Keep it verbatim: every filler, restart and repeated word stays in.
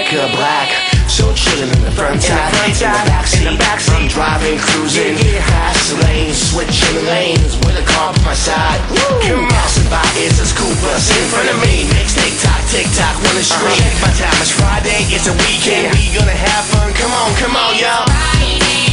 Monica Black. So chillin' in the front side, in the backseat, in the backseat. I'm driving, cruising, past the lanes, switching the lanes with a car by my side. Come passing by, it's a school bus in front of me. Makes tick tock, tick tock, wanna scream. Check my time, it's Friday, it's a weekend. We gonna have fun. Come on, come on, y'all.